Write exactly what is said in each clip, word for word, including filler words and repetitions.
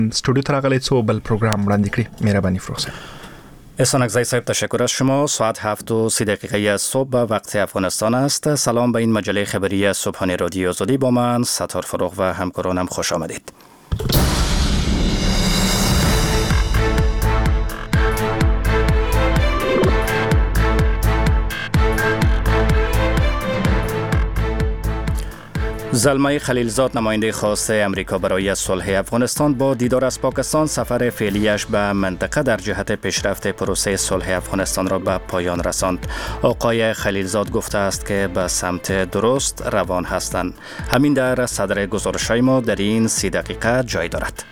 استودیو ته راغلی څو بل پروګرام وړاندې کړی. مهرباني فروغ صاحب. احسان اکزی صاحب تشکر از شما. ساعت هفت و سی دقیقه از صبح به وقت افغانستان است. سلام به این مجله خبری صبحانه رادیو آزادی. با من ستار فروغ و همکارانم خوش آمدید. زلمه خلیلزاد نماینده خاص امریکا برای صلح افغانستان با دیدار از پاکستان سفر فعلیش به منطقه در جهت پیشرفت پروسه صلح افغانستان را به پایان رساند. آقای خلیلزاد گفته است که به سمت درست روان هستند. همین در صدر گزارش‌های ما در این سی دقیقه جای دارد.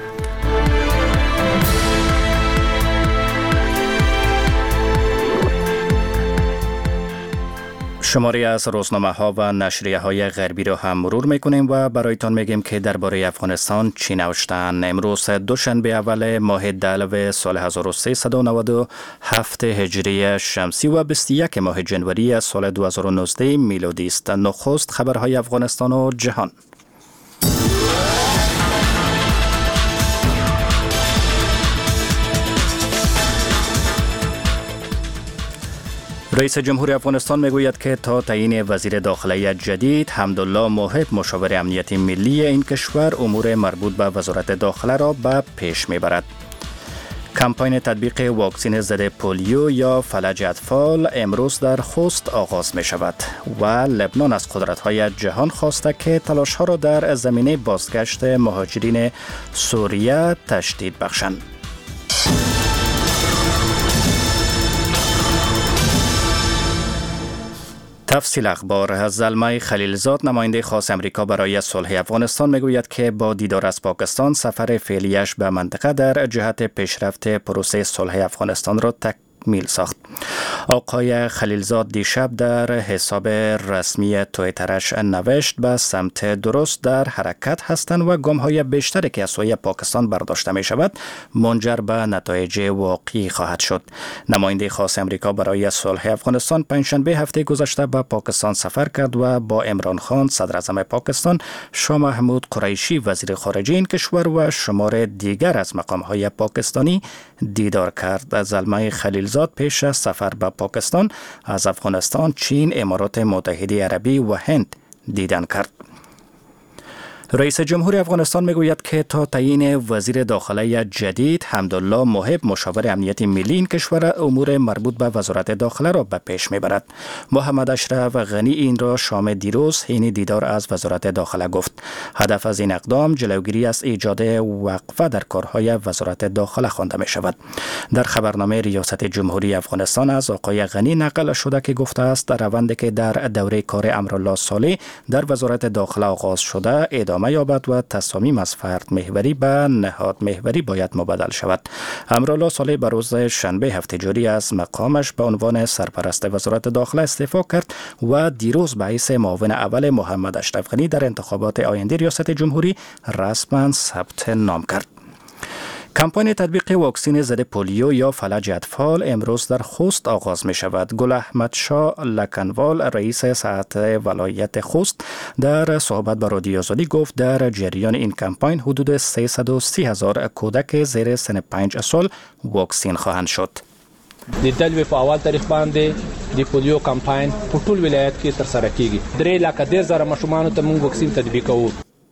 شماری از روزنامه ها و نشریه های غربی را هم مرور میکنیم و برایتان میگیم که درباره افغانستان چی نوشتن. امروز دوشنبه اول ماه دلو سال هزار و سیصد و نود و هفت هجری شمسی و بیست و یک ماه جنوری سال دو هزار و نوزده میلادی است. نخست خبرهای افغانستان و جهان. رئیس جمهور افغانستان میگوید که تا تعیین وزیر داخله جدید حمدالله موهب مشاور امنیت ملی این کشور امور مربوط به وزارت داخله را به پیش میبرد. کمپاین تطبیق واکسن ضد پولیو یا فلج اطفال امروز در خوست آغاز می شود و لبنان از قدرت‌های جهان خواسته که تلاش‌ها را در زمینه بازگشت مهاجرین سوریه تشدید بخشند. تفصیل اخبار. زلمه خلیلزاد نماینده خاص امریکا برای صلح افغانستان میگوید که با دیدار از پاکستان سفر فعلیش به منطقه در جهت پیشرفت پروسه صلح افغانستان را تکمیل ساخت. آقای خلیلزاد دیشب در حساب رسمی توییترش نوشت به سمت درست در حرکت هستند و گام‌های بیشتری که از سوی پاکستان برداشته می شود منجر به نتایج واقعی خواهد شد. نماینده خاص امریکا برای صلح افغانستان پنجشنبه هفته گذشته به پاکستان سفر کرد و با عمران خان صدر اعظم پاکستان، شاه محمود قریشی وزیر خارجه این کشور و شمار دیگر از مقام‌های پاکستانی دیدار کرد. زلمه خلیلزاد پیش از سفر به پاکستان از افغانستان، چین، امارات متحده عربی و هند دیدن کرد. رئیس جمهور افغانستان میگوید که تا تعیین وزیر داخله جدید حمدالله موهب مشاور امنیت ملی این کشور امور مربوط به وزارت داخله را به پیش میبرد. محمد اشرف غنی این را شام دیروز حین دیدار از وزارت داخله گفت. هدف از این اقدام جلوگیری از ایجاد وقفه در کارهای وزارت داخله خوانده می شود. در خبرنامه ریاست جمهوری افغانستان از آقای غنی نقل شده که گفته است در روندی که در دوره کار امرالله صالح در وزارت داخله آغاز شده ادامه یابد و تصامیم از فرد محوری به نهاد محوری باید مبدل شود. امرالله صالح به روز شنبه هفته جاری از مقامش به عنوان سرپرست وزارت داخله استعفا کرد و دیروز به حیث معاون اول محمد اشرف غنی در انتخابات آینده ریاست جمهوری رسما ثبت نام کرد. کمپاین تطبیق واکسن ضد پولیو یا فلج اطفال امروز در خوست آغاز می شود. گل احمد شاه لکنوال رئیس ساعت ولایت خوست در صحبت با رادیو آزادی گفت در جریان این کمپاین حدود سیصد و سی هزار کودک زیر سن پنج سال واکسین خواهند شد. د دلوي په اول تاریخ باندې د پولیو کمپاین په ټول ولایت کې ترسره کیږي. درې لکه ډیر زره ماشومان ته موږ واکسین تطبیقوو.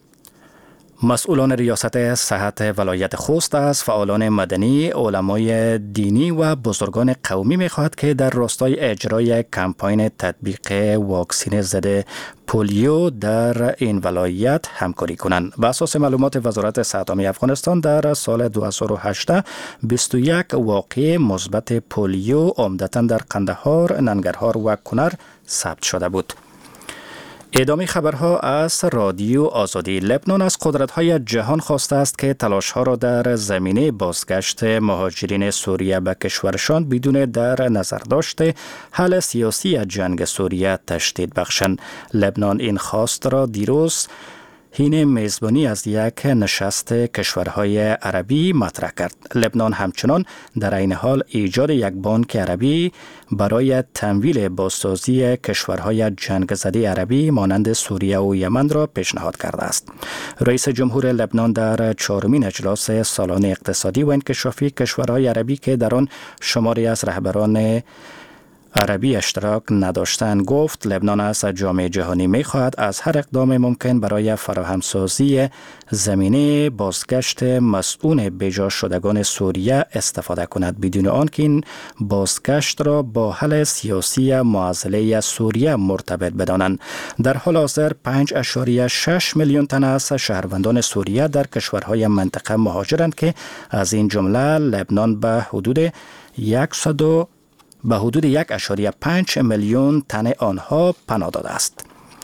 مسئولان ریاست صحت ولایت خوست از فعالان مدنی، علمای دینی و بزرگان قومی می‌خواهد که در راستای اجرای کمپاین تطبیق واکسن ضد پولیو در این ولایت همکاری کنند. بر اساس معلومات وزارت صحت عامه افغانستان در سال دو هزار و هشت بیست و یک واقعه مثبت پولیو عمدتاً در قندهار، ننگرهار و کنر ثبت شده بود. ادامه خبرها از رادیو آزادی. لبنان از قدرت‌های جهان خواسته است که تلاش‌ها را در زمینه بازگشت مهاجرین سوریه به کشورشان بدون در نظر داشته حل سیاسی جنگ سوریه تشدید بخشند. لبنان این خواست را دیروز حین میزبانی از یک نشست کشورهای عربی مطرح کرد. لبنان همچنان در این حال ایجاد یک بانک عربی برای تمویل بازسازی کشورهای جنگ زده عربی مانند سوریه و یمن را پیشنهاد کرده است. رئیس جمهور لبنان در چهارمین اجلاس سالانه اقتصادی و انکشافی کشورهای عربی که در آن شماری از رهبران عربی اشتراک نداشتند گفت لبنان از جامعه جهانی می خواهد از هر اقدام ممکن برای فراهمسازی زمینه بازگشت مسئول بیجا شدگان سوریه استفاده کند بدون آنکه این بازگشت را با حل سیاسی معضله سوریه مرتبط بدانند. در حال حاضر پنج ممیز شش میلیون تن از شهروندان سوریه در کشورهای منطقه مهاجرند که از این جمله لبنان به حدود صد به حدود یک اشاری پنج میلیون تن آنها پناه داده است.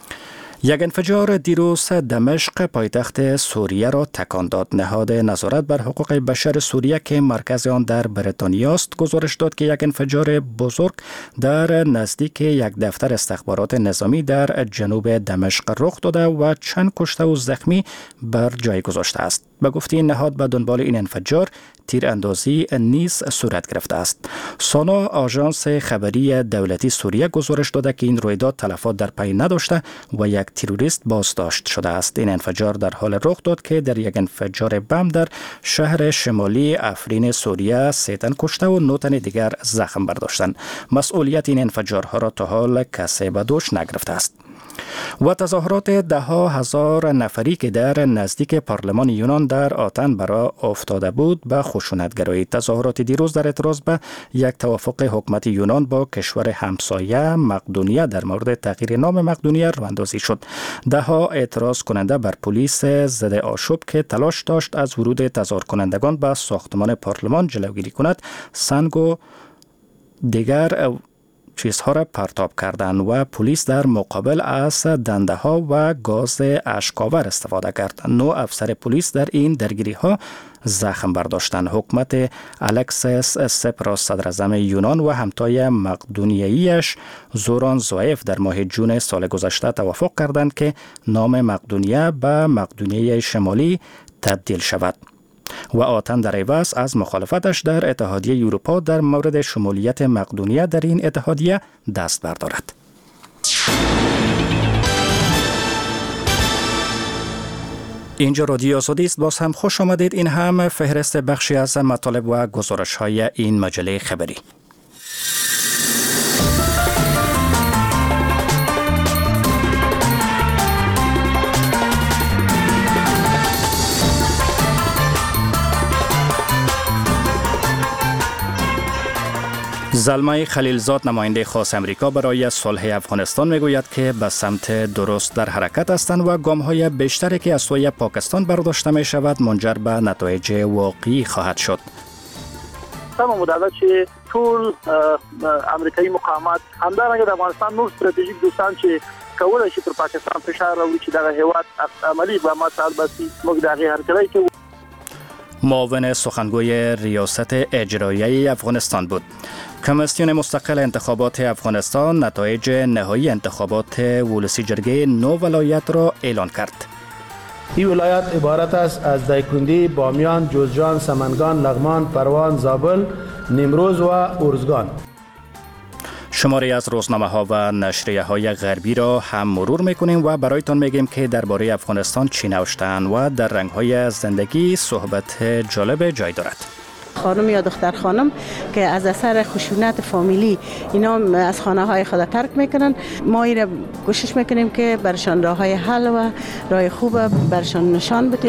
یک انفجار دیروز دمشق پایتخت سوریه را تکان داد. نهاد نظارت بر حقوق بشر سوریه که مرکز آن در بریتانیا است گزارش داد که یک انفجار بزرگ در نزدیک یک دفتر استخبارات نظامی در جنوب دمشق رخ داده و چند کشته و زخمی بر جای گذاشته است. به گفته این نهاد به دنبال این انفجار تیراندازی نیز صورت گرفته است. سانا آژانس خبری دولتی سوریه گزارش داده که این رویداد تلفات در پی نداشته و یک تروریست بازداشت شده است. این انفجار در حال رخ داد که در یک انفجار بم در شهر شمالی افرین سوریه سه تن کشته و نه تن دیگر زخم برداشتند. مسئولیت این انفجارها را تا حال کسی به دوش نگرفته است. و تظاهرات ده ها هزار نفری که در نزدیک پارلمان یونان در آتن برای افتاده بود به خشونتگرایی. تظاهرات دیروز در اعتراض به یک توافق حکومت یونان با کشور همسایه مقدونیه در مورد تغییر نام مقدونیه راه اندازی شد. ده ها اعتراض کننده بر پلیس ضد آشوب که تلاش داشت از ورود تظاهر کنندگان به ساختمان پارلمان جلوگیری کند سنگ و دیگر چیزها را پرتاب کردند و پلیس در مقابل از دنده ها و گاز اشک‌آور استفاده کرد. نو افسر پلیس در این درگیری ها زخم برداشتند. حکومت الکسیس سپراس صدراعظم یونان و همتای مقدونیه‌ایش زوران زوئیف در ماه جون سال گذشته توافق کردند که نام مقدونیه به مقدونیه شمالی تبدیل شود و آتن در عوض از مخالفتش در اتحادیه اروپا در مورد شمولیت مقدونیه در این اتحادیه دست بردارد. اینجا رادیو آزادی است. باز هم خوش آمدید. این هم فهرست بخشی از مطالب و گزارش های این مجله خبری. زلمه خلیلزاد نماینده خاص امریکا برای صلح افغانستان میگوید که به سمت درست در حرکت هستند و گام‌های بیشتری که از سوی پاکستان برداشته می شود منجر به نتایج واقعی خواهد شد. تمام مدت چې ټول امریکایي مقامات همدارنګه د افغانستان نور ستراتیژیک دوستان چې کولای شي پر پاکستان فشار راوړي چې دغه هیواد عملی اقدامات البته موږ دغه هرکلی کوو. معاون سخنگوی ریاست اجرایی افغانستان بود. کمیسیون مستقل انتخابات افغانستان نتایج نهایی انتخابات ولسی جرگه نو ولایت را اعلان کرد. این ولایت عبارت است از دایکندی، بامیان، جوزجان، سمنگان، لغمان، پروان، زابل، نیمروز و ارزگان. شماری از روزنامه ها و نشریه های غربی را هم مرور میکنیم و برایتان میگیم که درباره افغانستان چی نوشتند و در رنگ های زندگی صحبت جالب جای دارد. خانم یا دختر خانم که از اثر خشونت فامیلی اینا از خانه های خود ترک میکنن، ما این کوشش میکنیم که برشان راه های حل و راه خوب برشان نشان بدیم.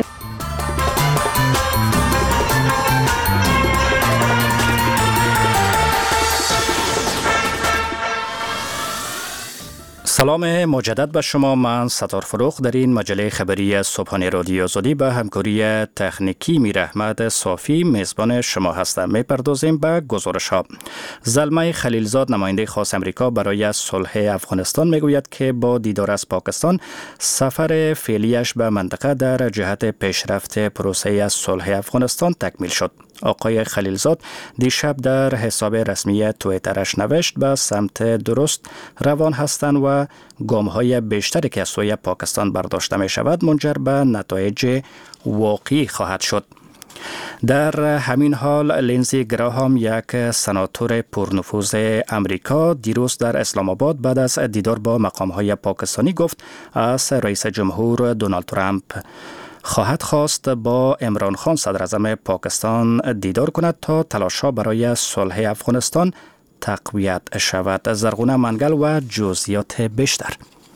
سلام مجدد به شما. من ستار فروخ در این مجله خبری صبحانه رادیو آزادی به همکاری تکنیکی میر احمد صافی میزبان شما هستم. میپردازیم به گزارش ها. زلمه خلیلزاد نماینده خاص امریکا برای صلح افغانستان میگوید که با دیدار از پاکستان سفر فعلیش به منطقه در جهت پیشرفت پروسه صلح افغانستان تکمیل شد. آقای خلیلزاد دیشب در حساب رسمی توییترش نوشت به سمت درست روان هستند و و گام‌های بیشتری که از سوی پاکستان برداشته می شود منجر به نتایج واقعی خواهد شد. در همین حال لینزی گراهام، یک سناتور پرنفوذ امریکا، دیروز در اسلام آباد بعد از دیدار با مقام‌های پاکستانی گفت از رئیس جمهور دونالد ترامپ خواهد خواست با عمران خان صدر اعظم پاکستان دیدار کند تا تلاش‌ها برای صلح افغانستان تقویت شود. زرغونه منگل و جزئیات بیشتر.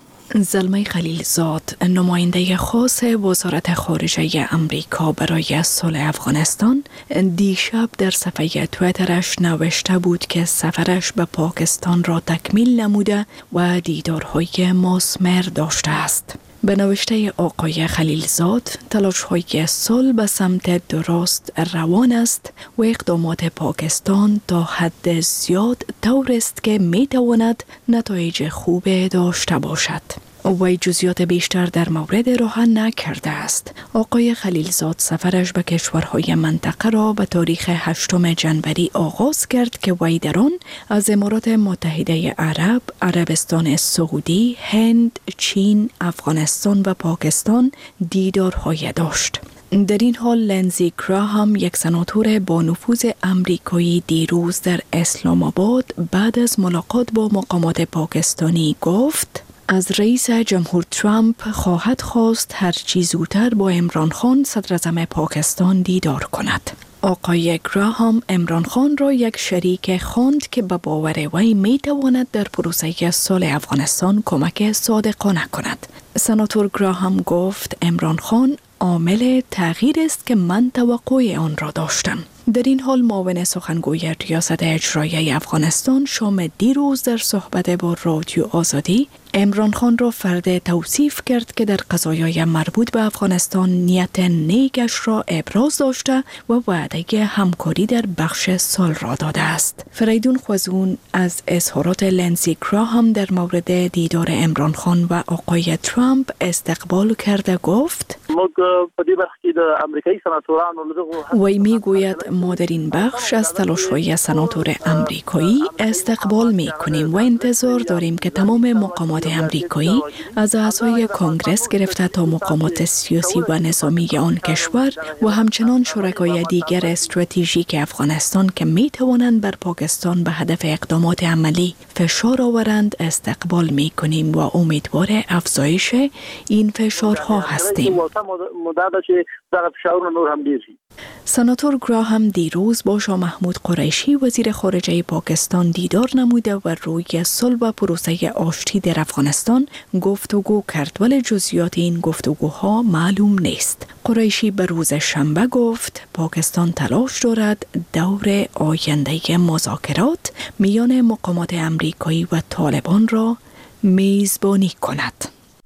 زلمه خلیلزاد، نماینده خاص وزارت خارجه امریکا برای صلح افغانستان، دیشب در صفحه تویترش نوشته بود که سفرش به پاکستان را تکمیل نموده و دیدارهای مثمر داشته است. به نوشته آقای خلیلزاد، تلاش‌های صلح به سمت درست روان است و اقدامات پاکستان تا حد زیاد طور است که می‌تواند نتایج خوب داشته باشد. وی جزئیات بیشتر در مورد روشن نکرده است. آقای خلیلزاد سفرش به کشورهای منطقه را به تاریخ هشتم جنوری آغاز کرد که وی در آن از امارات متحده عرب، عربستان سعودی، هند، چین، افغانستان و پاکستان دیدارهای داشت. در این حال لینزی گراهام، یک سناتور با نفوذ امریکایی، دیروز در اسلام آباد بعد از ملاقات با مقامات پاکستانی گفت از رئیس جمهور ترامپ خواهد خواست هرچی زودتر با عمران خان صدر اعظم پاکستان دیدار کند. آقای گراهام عمران خان را یک شریک خواند که به باور وی می تواند در پروسه صلح افغانستان کمک صادقانه کند. سناتور گراهام گفت عمران خان عامل تغییر است که من توقع آن را داشتم. در این حال معاون سخنگوی ریاست اجرایی افغانستان شام دیروز در صحبت با رادیو آزادی عمران خان را فرد توصیف کرد که در قضایای مربوط به افغانستان نیت نیکش را ابراز داشته و وعده همکاری در بخش صلح را داده است. فریدون خوزون از اظهارات لینزی گراهام در مورد دیدار عمران خان و آقای ترامپ استقبال کرده گفت وی می گوید ما در این بخش از تلاش‌های سناتور امریکایی استقبال می کنیم و انتظار داریم که تمام مقامات امریکایی از اعضای کنگرس گرفته تا مقامات سیاسی و نظامی آن کشور و همچنان شرکای دیگر استراتژیک افغانستان که می توانند بر پاکستان به هدف اقدامات عملی فشار آورند استقبال می کنیم و امیدوار افزایش این فشارها هستیم. سناتور گراهام دیروز با شاه محمود قریشی وزیر خارجه پاکستان دیدار نموده و روی صلح و پروسه آشتی در افغانستان گفتگو کرد، ولی جزئیات این گفتگوها معلوم نیست. قریشی به روز شنبه گفت پاکستان تلاش دارد دور آینده مذاکرات میان مقامات امریکایی و طالبان را میزبانی کند.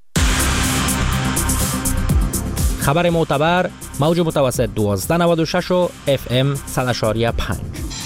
خبر معتبر، موج متوسط دوازده نود و شش و اف ام صد و شش و پنج.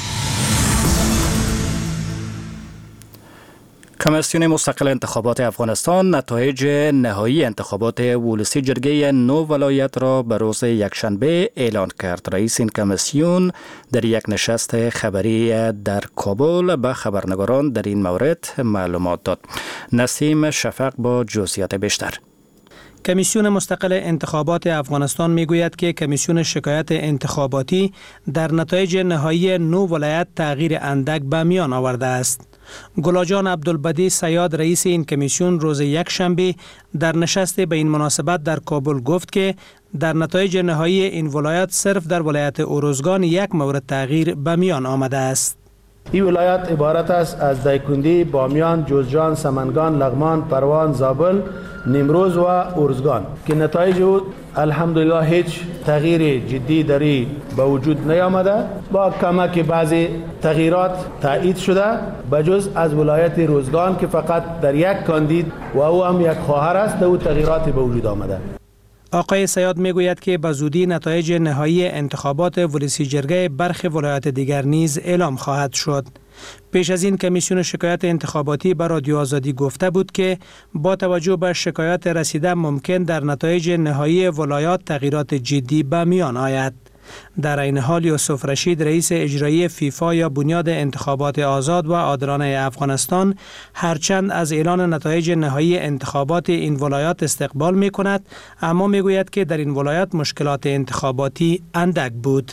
کمیسیون مستقل انتخابات افغانستان نتایج نهایی انتخابات ولسی جرگه نو ولایت را به روز یکشنبه اعلان کرد. رئیس این کمیسیون در یک نشست خبری در کابل به خبرنگاران در این مورد معلومات داد. نسیم شفق با جزئیات بیشتر. کمیسیون مستقل انتخابات افغانستان میگوید که کمیسیون شکایت انتخاباتی در نتایج نهایی نو ولایت تغییر اندک به میان آورده است. گلاجان عبدالبدی سیاد رئیس این کمیسیون روز یک شنبه در نشست به این مناسبت در کابل گفت که در نتایج نهایی این ولایت صرف در ولایت اوروزگان یک مورد تغییر به میان آمده است. این ولایت عبارت است از دایکندی، بامیان، جوزجان، سمنگان، لغمان، پروان، زابل، نیمروز و ارزگان که نتایج او الحمدلله هیچ تغییر جدی دری به وجود نیامده. با کمک بعضی تغییرات تایید شده بجز از ولایت روزگان که فقط در یک کاندید و او هم یک خواهر است او تغییراتی به وجود آمده. آقای سیاد میگوید که به زودی نتایج نهایی انتخابات ولسی جرگه برخی ولایات دیگر نیز اعلام خواهد شد. پیش از این کمیسیون شکایت انتخاباتی به رادیو آزادی گفته بود که با توجه به شکایات رسیده ممکن در نتایج نهایی ولایات تغییرات جدی به میان آید. در این حال یوسف رشید رئیس اجرایی فیفا یا بنیاد انتخابات آزاد و عادلانه افغانستان هرچند از اعلان نتایج نهایی انتخابات این ولایات استقبال می کند، اما می گوید که در این ولایات مشکلات انتخاباتی اندک بود.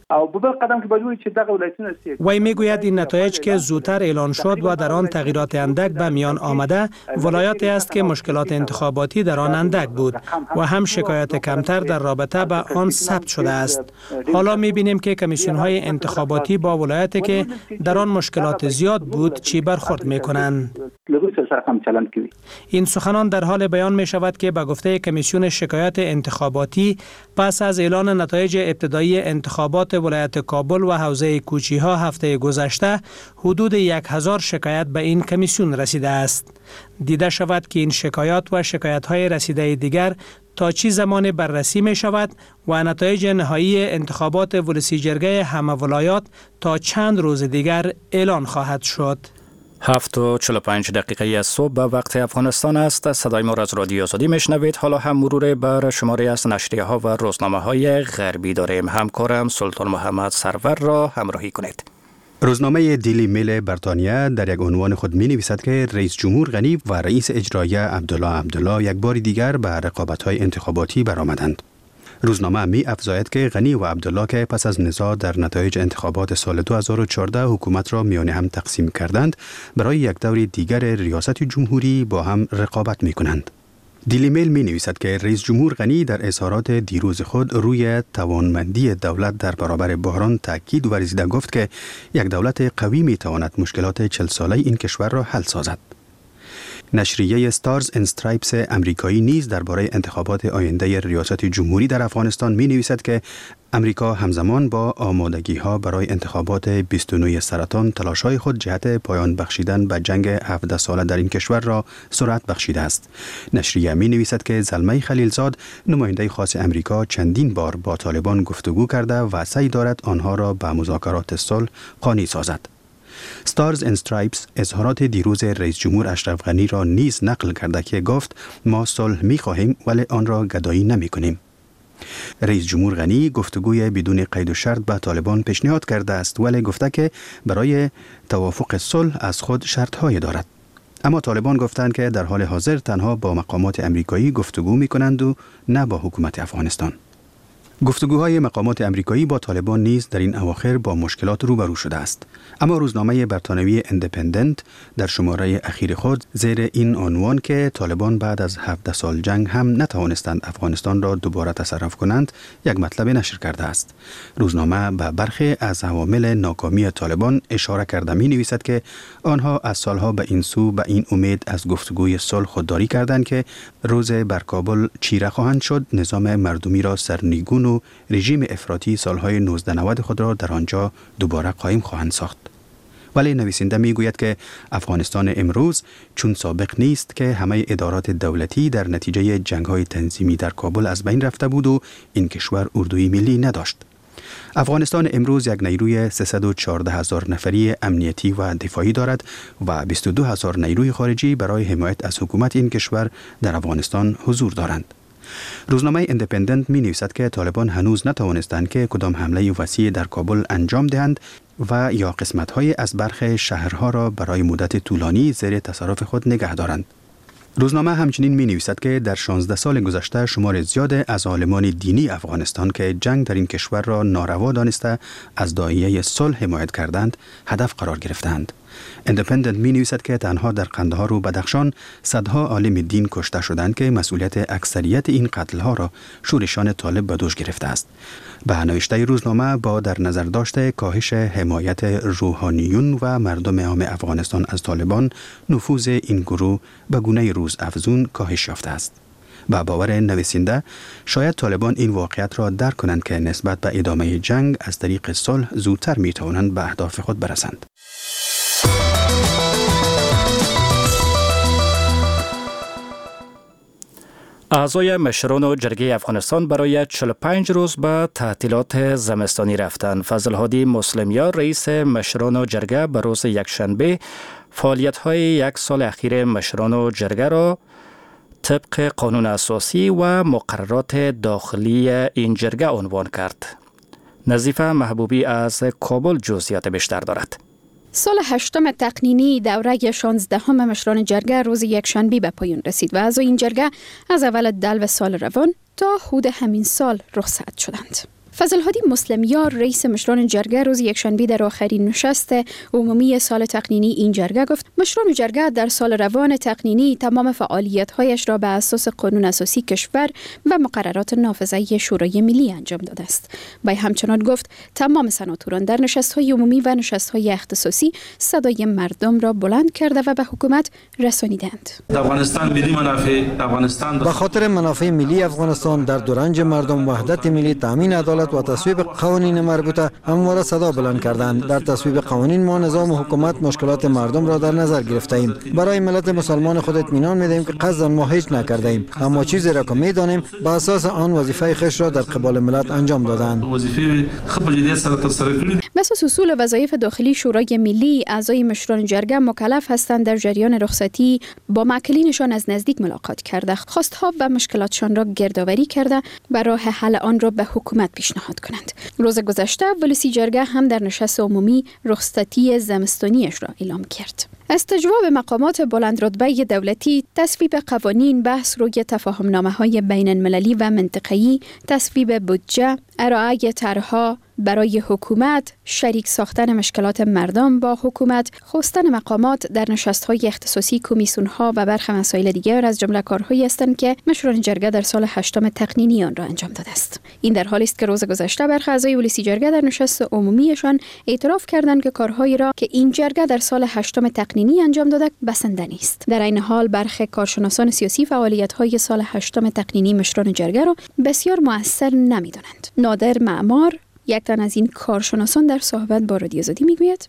وی میگوید این نتایج که زودتر اعلان شد و در آن تغییرات اندک به میان آمده، ولایاتی است که مشکلات انتخاباتی در آن اندک بود و هم شکایت کمتر در رابطه به آن ثبت شده است. حالا میبینیم که کمیسیون های انتخاباتی با ولایتی که در آن مشکلات زیاد بود چی برخورد میکنند. این سخنان در حال بیان می شود که به گفته کمیسیون شکایت انتخاباتی پس از اعلان نتایج ابتدایی انتخابات ولایت کابل و حوزه کوچی‌ها هفته گذشته حدود یک هزار شکایت به این کمیسیون رسیده است. دیده شود که این شکایات و شکایت‌های رسیده دیگر تا چی زمان بررسی می شود و نتایج نهایی انتخابات ولسی جرگه همه ولایات تا چند روز دیگر اعلان خواهد شد. هفت و چهل و پنج دقیقه از صبح به وقت افغانستان است. صدای ما را از رادیو آزادی میشنوید. حالا هم مرور بر شماره از نشریه ها و روزنامه های غربی داریم. همکارم سلطان محمد سرور را همراهی کنید. روزنامه دیلی میل بریتانیا در یک عنوان خود می نویسد که رئیس جمهور غنی و رئیس اجرایی عبدالله عبدالله یک بار دیگر به رقابت‌های انتخاباتی برآمدند. روزنامه می افزاید که غنی و عبدالله که پس از نزاع در نتایج انتخابات سال دو هزار و چهارده حکومت را میان هم تقسیم کردند، برای یک دور دیگر ریاست جمهوری با هم رقابت می کنند. دیلی میل می نویسد که رئیس جمهور غنی در اظهارات دیروز خود روی توانمندی دولت در برابر بحران تاکید ورزیده گفت که یک دولت قوی می تواند مشکلات چهل ساله این کشور را حل سازد. نشریه ستارز اند استرایپس امریکایی نیز درباره انتخابات آینده ریاست جمهوری در افغانستان می نویسد که امریکا همزمان با آمادگی ها برای انتخابات بیست و نه سرطان تلاش‌های خود جهت پایان بخشیدن به جنگ هفده ساله در این کشور را سرعت بخشیده است. نشریه می نویسد که زلمه خلیلزاد نماینده خاص امریکا چندین بار با طالبان گفتگو کرده و سعی دارد آنها را به مذاکرات صلح قانع سازد. ستارز اند استرایپس اظهارات دیروز رئیس جمهور اشرف غنی را نیز نقل کرده که گفت ما صلح می خواهیم ولی آن را گدایی نمی کنیم. رئیس جمهور غنی گفتگوی بدون قید و شرط به طالبان پیشنهاد کرده است ولی گفته که برای توافق صلح از خود شرط‌های دارد. اما طالبان گفتند که در حال حاضر تنها با مقامات امریکایی گفتگو می کنند و نه با حکومت افغانستان. گفتگوهای مقامات امریکایی با طالبان نیز در این اواخر با مشکلات روبرو شده است. اما روزنامه بریتانیایی اندپندنت در شماره اخیر خود زیر این عنوان که طالبان بعد از هفده سال جنگ هم نتوانستند افغانستان را دوباره تصرف کنند یک مطلب نشر کرده است. روزنامه به برخی از عوامل ناکامی طالبان اشاره کرده می نویسد که آنها از سالها به این سو به این امید از گفتگوی صلح خودداری کردند که روز بر کابل چیره خواهند شد نظام مردمی را سرنگون و رژیم افراطی سالهای نوزده نود خود را در آنجا دوباره قایم خواهند ساخت. ولی نویسنده می گوید که افغانستان امروز چون سابق نیست که همه ادارات دولتی در نتیجه جنگ‌های تنظیمی در کابل از بین رفته بود و این کشور اردوی ملی نداشت. افغانستان امروز یک نیروی سیصد و چهارده هزار نفری امنیتی و دفاعی دارد و بیست و دو هزار نیروی خارجی برای حمایت از حکومت این کشور در افغانستان حضور دارند. روزنامه اندپندنت می نویسد که طالبان هنوز نتوانستند که کدام حمله وسیع در کابل انجام دهند و یا قسمت‌های از برخی شهرها را برای مدت طولانی زیر تصرف خود نگه دارند. روزنامه همچنین می نویسد که در شانزده سال گذشته شمار زیاد از عالمان دینی افغانستان که جنگ در این کشور را ناروا دانسته از داعیه صلح حمایت کردند هدف قرار گرفتند. اندپندنت می نویسد که تنها در قندهار و بدخشان صدها عالم دین کشته شدند که مسئولیت اکثریت این قتل‌ها را شورشان طالب به دوش گرفته است. به نوشته روزنامه با در نظر داشته کاهش حمایت روحانیون و مردم عام افغانستان از طالبان، نفوذ این گروه به گونه روز افزون کاهش یافته است. با باور نویسنده شاید طالبان این واقعیت را درک کنند که نسبت به ادامه جنگ از طریق صلح زودتر می توانند به اهداف خود برسند. اعضای مشران جرگه افغانستان برای چهل و پنج روز به تعطیلات زمستانی رفتند. فضل هادی مسلمیار رئیس مشران جرگه به روز یکشنبه فعالیت‌های یک سال اخیر مشران جرگه را طبق قانون اساسی و مقررات داخلی این جرگه عنوان کرد. نظیفه محبوبی از کابل جزئیات بیشتر دارد. سال هشتم تقنینی دوره شانزدهم مشران جرگه روز یکشنبه به پایان رسید و اعضای این جرگه از اول دلو سال روان تا حدود همین سال رخصت شدند. فضل هادی مسلمیار رئیس مشران جرگه روز یکشنبه در آخرین نشست عمومی سال تقنینی این جرگه گفت مشران جرگه در سال روان تقنینی تمام فعالیت‌هایش را به اساس قانون اساسی کشور و مقررات نافذه شورای ملی انجام داده است. با همچنان گفت تمام سناتوران در نشست‌های عمومی و نشست‌های اختصاصی صدای مردم را بلند کرده و به حکومت رسانیدند. افغانستان ملی منافع افغانستان به خاطر منافع ملی افغانستان در دورنج مردم وحدت ملی تامین عدالت و تصویب قوانین مربوطه همواره صدا بلند کردند. در تصویب قوانین ما نظام و حکومت مشکلات مردم را در نظر گرفته ایم. برای ملت مسلمان خود اطمینان می‌دهیم که قصداً ما هیچ نکرده ایم، اما چیزی را که می‌دانیم به اساس آن وظیفه خویش را در قبال ملت انجام دادند. وظیفه خود جدی سره ترسره کړي. به اساس اصول وظایف داخلی شورای ملی اعضای مشران جرگه مکلف هستند در جریان رخصتی با معکلینشان از نزدیک ملاقات کرده، خواستها و مشکلاتشان را گردآوری کرده و راه حل آن را به حکومت پیشنهاد کنند. روز گذشته ولسی جرگه هم در نشست عمومی رخصتی زمستانیش را اعلام کرد. استجواب مقامات بلند رتبه دولتی، تصویب قوانین، بحث روی تفاهمنامه‌های بین المللی و منطقه‌ای، تصویب بودجه، ارائه طرح‌ها برای حکومت، شریک ساختن مشکلات مردم با حکومت، خواستن مقامات در نشست‌های اختصاصی، کمیسیون‌ها و برخی مسائل دیگر از جمله کارهایی هستند که مشران جرگه در سال هشتم تقنینی آن را انجام داده است. این در حالی است که روز گذشته برخی اعضای ولسی جرگه در نشست عمومیشان اعتراف کردند که کارهایی را که این جرگه در سال هشتم تقنینی انجام داده بسنده نیست. در این حال برخی کارشناسان سیاسی فعالیت‌های سال هشتم تقنینی مشران جرگه را بسیار مؤثر نمی‌دانند. نادر معمار، یک تن از این کارشناسان، در صحبت با رادیو آزادی میگوید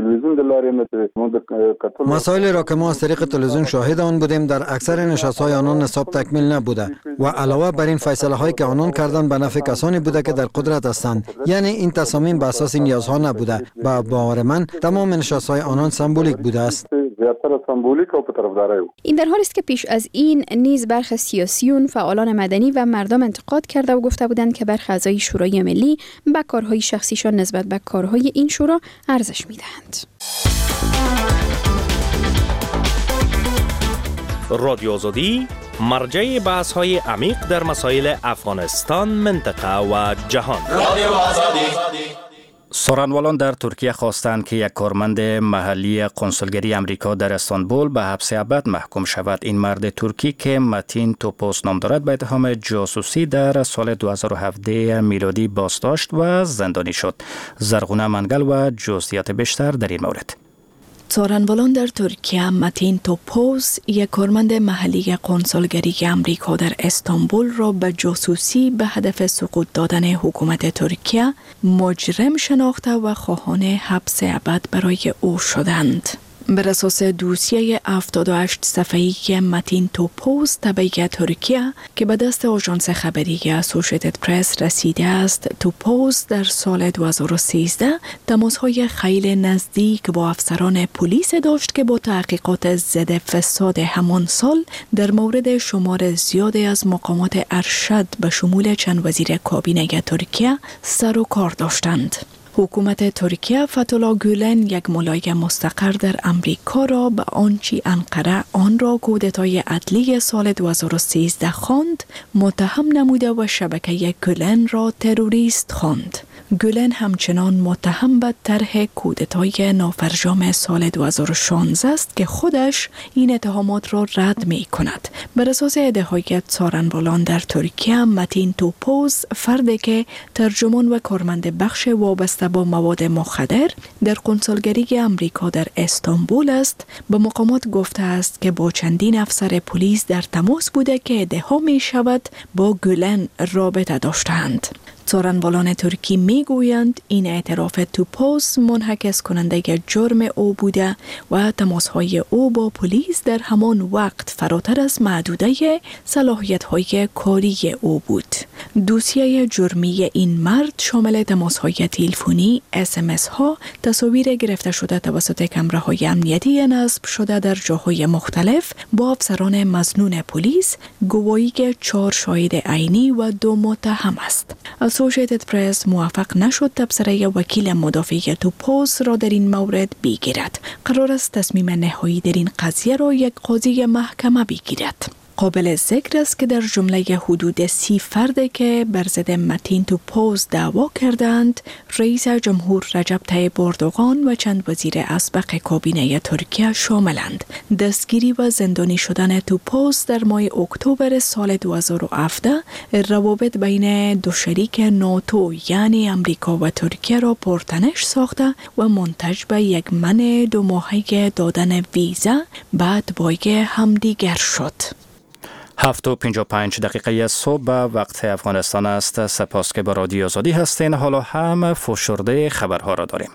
مسائل را که ما از طریق تلویزیون شاهد آن بودیم در اکثر نشست‌های آنان نصاب تکمیل نبوده و علاوه بر این فیصله هایی که آنان کردن به نفع کسانی بوده که در قدرت هستند. یعنی این تصامیم به اساس نیازها نبوده و باور من تمام نشست‌های آنان سمبولیک بوده است. این در حالی است که پیش از این نیز برخی سیاسیون، فعالان مدنی و مردم انتقاد کرده و گفته بودند که برخی اعضای شورای ملی به کارهای شخصیشان نسبت به کارهای این شورا ارزش میدهند. رادیو آزادی مرجع بحث های عمیق در مسائل افغانستان، منطقه و جهان. رادیو آزادی. سورانوالان در ترکیه خواستند که یک کارمند محلی قنسولگری امریکا در استانبول به حبس ابد محکوم شود. این مرد ترکی که متین توپوس نام دارد به اتهام جاسوسی در سال دو هزار و هفده میلادی بازداشت و زندانی شد. زرغونه منگل و جزئیات بیشتر در این مورد. سورانوالان در ترکیه متین توپوس، یک کارمند محلی قنسولگری امریکا در استانبول را به جاسوسی به هدف سقوط دادن حکومت ترکیه مجرم شناخته و خواهان حبس ابد برای او شدند. بر اساس دوسیه هفتاد و هشت صفحه‌ای که متین توپوس تبعیت ترکیه که به دست آژانس خبری اسوشیتد پرس رسیده است، توپوس در سال دو هزار و سیزده تماس‌های خیلی نزدیک با افسران پلیس داشت که با تحقیقات ضد فساد همان سال در مورد شمار زیادی از مقامات ارشد به شمول چند وزیر کابینه ترکیه سر و کار داشتند. حکومت ترکیه فتولا گولن، یک ملای مستقر در امریکا، را به آنچه انقره آن را کودتای عدلی سال دو هزار و سیزده خواند متهم نموده و شبکه گولن را تروریست خواند. گولن همچنان متهم به طرح کودتای نافرجام سال دو هزار و شانزده است که خودش این اتهامات را رد می کند. بر اساس ادعاهای سورانوالان در ترکیه، متین توپوس، فردی که ترجمان و کارمند بخش وابسته با مواد مخدر در قنسولگری امریکا در استانبول است، به مقامات گفته است که با چندین افسر پلیس در تماس بوده که ادعا می شود با گولن رابطه داشتند. سورانوالان ترکی می گویند این اعتراف توپوس منعکس کننده جرم او بوده و تماسهای او با پلیس در همان وقت فراتر از محدوده صلاحیت‌های کاری او بود. دوسیه جرمی این مرد شامل تماس‌های تلفنی، اس ام اس ها، تصاویر گرفته شده توسط کامراهای امنیتی نصب شده در جاهای مختلف با افسران مظنون پلیس، گواهی چهار شاهد عینی و دو متهم است. از اسوشیتد پرس موفق نشد تبصره وکیل مدافع توپوز را در این مورد بگیرد. قرار است تصمیم نهایی در این قضیه را یک قاضی محکمه بگیرد. قابل ذکر است که در جمله حدود سی فرد که بر ضد متین توپوز دعوا کردند، رئیس جمهور رجب طیب اردوغان و چند وزیر اسبق کابینه ترکیه شاملند. دستگیری و زندانی شدن توپوز در ماه اکتبر سال دو هزار و هفده روابط بین دو شریک ناتو یعنی امریکا و ترکیه را پرتنش ساخته و منتج به یک منع دو ماهه دادن ویزا بعد بای همدیگر شد. هفت و پنجاه و پنج دقیقه صبح به وقت افغانستان است. سپاس که با رادیو آزادی هستین. حالا هم فشرده خبرها را داریم.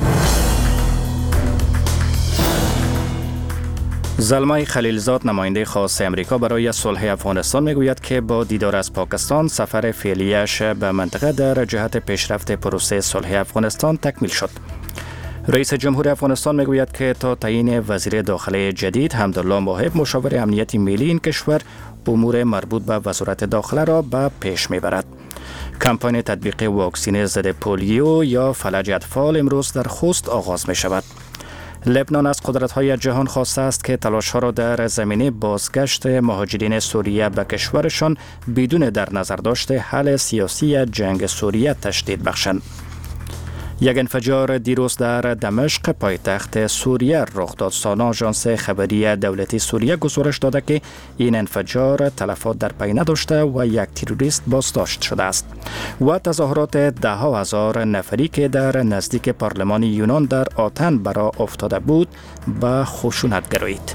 زلمه خلیلزاد نماینده خاص امریکا برای صلح افغانستان میگوید که با دیدار از پاکستان سفر فعلیش به منطقه در جهت پیشرفت پروسه صلح افغانستان تکمیل شد. رئیس جمهور افغانستان میگوید که تا تعیین وزیر داخله جدید حمدالله موهب مشاور امنیت ملی این کشور امور مربوط به وزارت داخله را به پیش میبرد. کمپاین تطبیق واکسین ضد پولیو یا فلج اطفال امروز در خوست آغاز می شود. لبنان از قدرت‌های جهان خواسته است که تلاش‌ها را در زمینه بازگشت مهاجرین سوریه به کشورشان بدون در نظر داشت حل سیاسی جنگ سوریه تشدید بخشند. یک انفجار دیروز در دمشق پایتخت سوریه رخ داد. سانا آژانس خبری دولتی سوریه گزارش داده که این انفجار تلفات در پی نداشته و یک تروریست بازداشت شده است. و تظاهرات ده ها هزار نفری که در نزدیک پارلمان یونان در آتن برا افتاده بود به خشونت گرایید.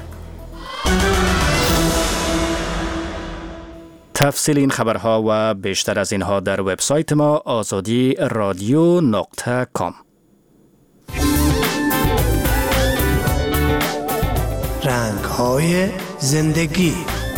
تفصیل این خبرها و بیشتر از اینها در وبسایت ما آزادی رادیو نقطه کام. رنگ‌های زندگی.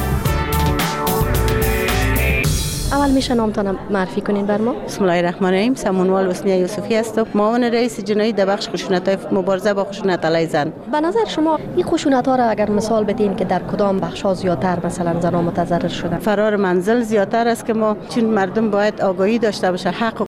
اول میشه نامتان معرفی کنین بر ما؟ بسم الله الرحمن الرحیم. سمونوال حسنیه یوسفی هستم، معاون رئیس جنایی در بخش خشونت‌های مبارزه با خشونت علیه زن. به نظر شما این خشونت‌ها را اگر مثال بدین که در کدام بخش‌ها زیاتر مثلا زنان متضرر شدن؟ فرار منزل زیاتر است که ما چون مردم باید آگاهی داشته باشه، حق و